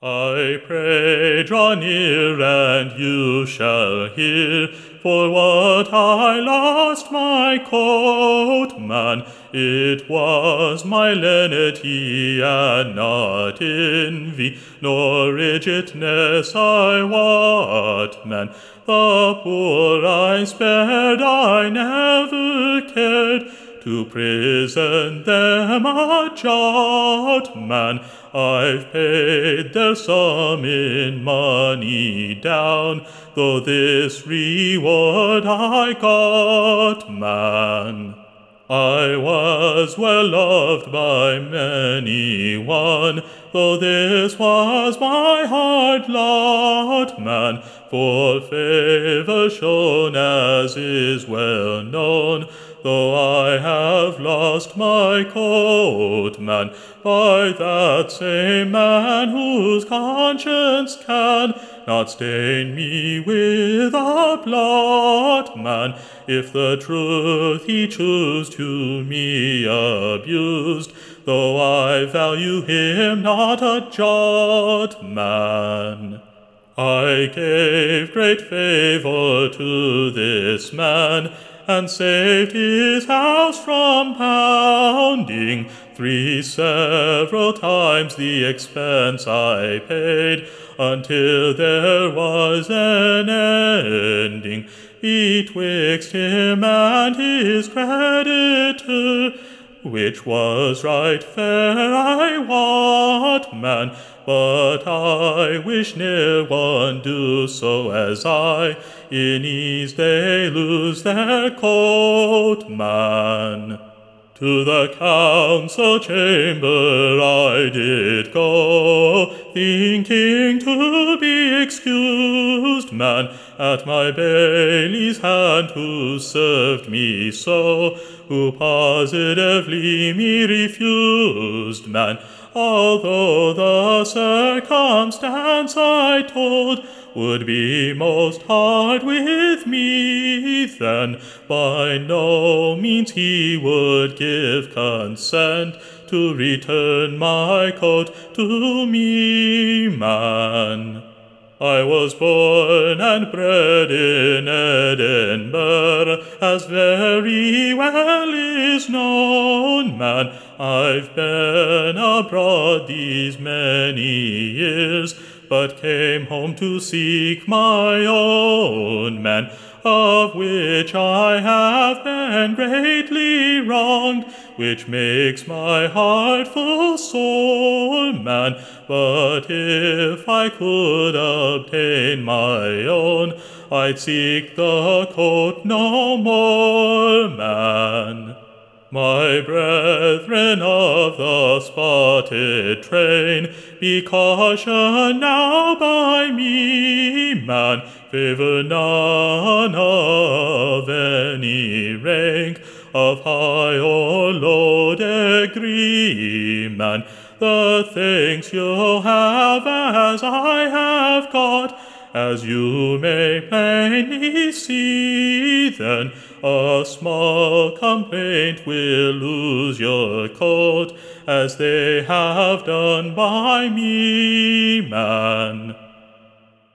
I pray, draw near, and you shall hear. For what I lost my coat, man, it was my lenity, and not envy, nor rigidness I wot, man. The poor I spared, I never cared to prison them a jot, man. I've paid their sum in money down, though this reward I got, man. I was well loved by many one, though this was my hard lot, man. For favour shown, as is well known, though I have lost my coat, man, by that same man whose conscience can not stain me with a blot, man, if the truth he choose to me abused, though I value him not a jot, man. I gave great favour to this man, and saved his house from pounding. 3 several times the expense I paid, until there was an ending betwixt him and his creditor, which was right fair, I wot, man, but I wish ne'er one do so as I, in ease they lose their coat, man. To the council chamber I did go, thinking to be excused, man, at my bailie's hand who served me so, who positively me refused, man, although the circumstance I told would be most hard with me, then by no means he would give consent to return my coat to me, man. I was born and bred in Edinburgh, as very well is known, man. I've been abroad these many years, but came home to seek my own, man, of which I have been greatly wronged, which makes my heart full sore, man. But if I could obtain my own, I'd seek the coat no more, man. My brethren of the spotted train, be cautioned now by me, man, favour none of any rank, of high or low degree, man. The things you have as I have got, as you may plainly see, then a small complaint will lose your coat, as they have done by me, man.